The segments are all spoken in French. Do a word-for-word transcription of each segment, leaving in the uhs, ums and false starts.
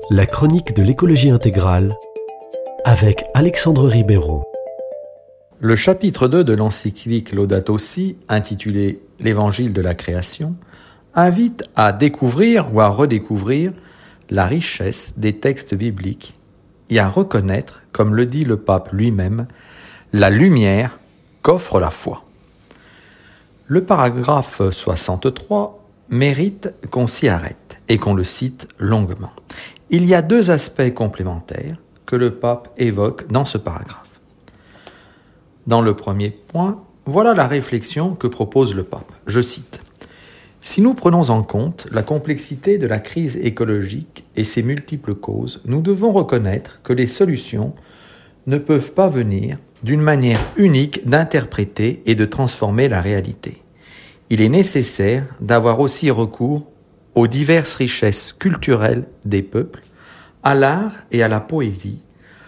La chronique de l'écologie intégrale avec Alexandre Ribeiro. Le chapitre deux de l'encyclique Laudato Si, intitulé « L'évangile de la création », invite à découvrir ou à redécouvrir la richesse des textes bibliques et à reconnaître, comme le dit le pape lui-même, la lumière qu'offre la foi. Le paragraphe soixante-trois mérite qu'on s'y arrête et qu'on le cite longuement. Il y a deux aspects complémentaires que le pape évoque dans ce paragraphe. Dans le premier point, voilà la réflexion que propose le pape. Je cite. « Si nous prenons en compte la complexité de la crise écologique et ses multiples causes, nous devons reconnaître que les solutions ne peuvent pas venir d'une manière unique d'interpréter et de transformer la réalité. Il est nécessaire d'avoir aussi recours aux diverses richesses culturelles des peuples, à l'art et à la poésie,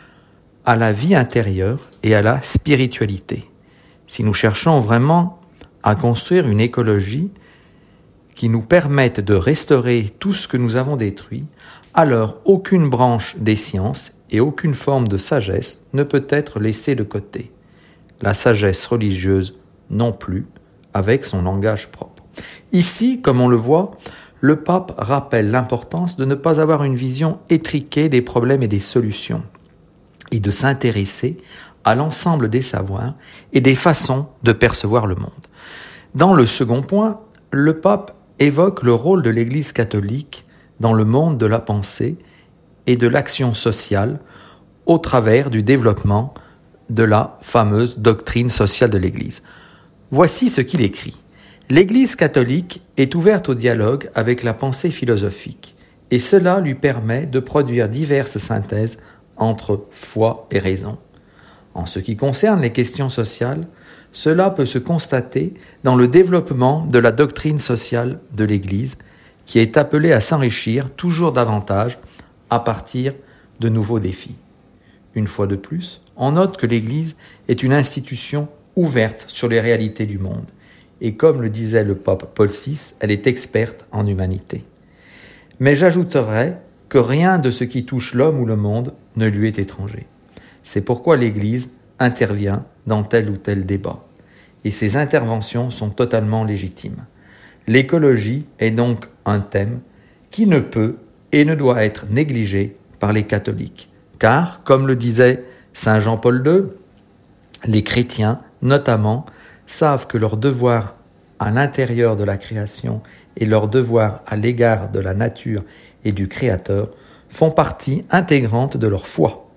à la vie intérieure et à la spiritualité. Si nous cherchons vraiment à construire une écologie qui nous permette de restaurer tout ce que nous avons détruit, alors aucune branche des sciences et aucune forme de sagesse ne peut être laissée de côté. La sagesse religieuse non plus, avec son langage propre. Ici, comme on le voit, le pape rappelle l'importance de ne pas avoir une vision étriquée des problèmes et des solutions, et de s'intéresser à l'ensemble des savoirs et des façons de percevoir le monde. Dans le second point, le pape évoque le rôle de l'Église catholique dans le monde de la pensée et de l'action sociale au travers du développement de la fameuse doctrine sociale de l'Église. Voici ce qu'il écrit. L'Église catholique est ouverte au dialogue avec la pensée philosophique, et cela lui permet de produire diverses synthèses entre foi et raison. En ce qui concerne les questions sociales, cela peut se constater dans le développement de la doctrine sociale de l'Église, qui est appelée à s'enrichir toujours davantage à partir de nouveaux défis. Une fois de plus, on note que l'Église est une institution ouverte sur les réalités du monde. Et comme le disait le pape Paul six, elle est experte en humanité. Mais j'ajouterais que rien de ce qui touche l'homme ou le monde ne lui est étranger. C'est pourquoi l'Église intervient dans tel ou tel débat. Et ces interventions sont totalement légitimes. L'écologie est donc un thème qui ne peut et ne doit être négligé par les catholiques. Car, comme le disait saint Jean-Paul deux, les chrétiens, notamment, savent que leur devoir à l'intérieur de la création et leur devoir à l'égard de la nature et du Créateur font partie intégrante de leur foi.